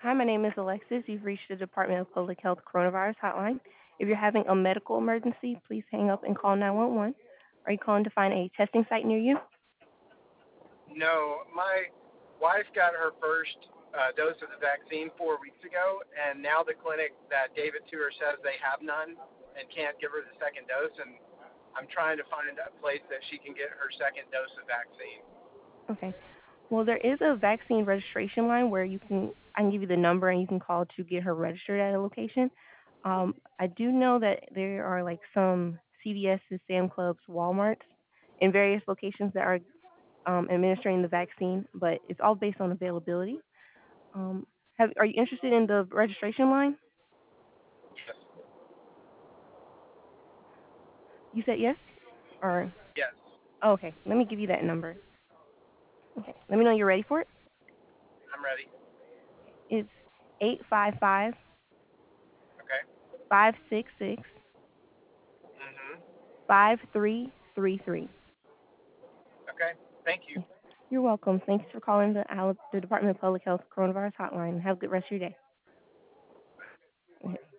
Hi, my name is Alexis. You've reached the Department of Public Health Coronavirus Hotline. If you're having a medical emergency, please hang up and call 911. Are you calling to find a testing site near you? No, my wife got her first dose of the vaccine 4 weeks ago, and now the clinic that gave it to her says they have none and can't give her the second dose. And I'm trying to find a place that she can get her second dose of vaccine. Okay. Well, there is a vaccine registration line where I can give you the number and you can call to get her registered at a location. I do know that there are like some CVS's, Sam Clubs, Walmarts in various locations that are administering the vaccine, but it's all based on availability. Um, are you interested in the registration line? Yes, You said yes? Or, yes, oh, okay, let me give you that number. Okay, let me know you're ready for it. I'm ready. It's 855 Okay. 566 Mhm. 5333. Okay. Thank you. You're welcome. Thanks for calling the Department of Public Health Coronavirus Hotline. Have a good rest of your day.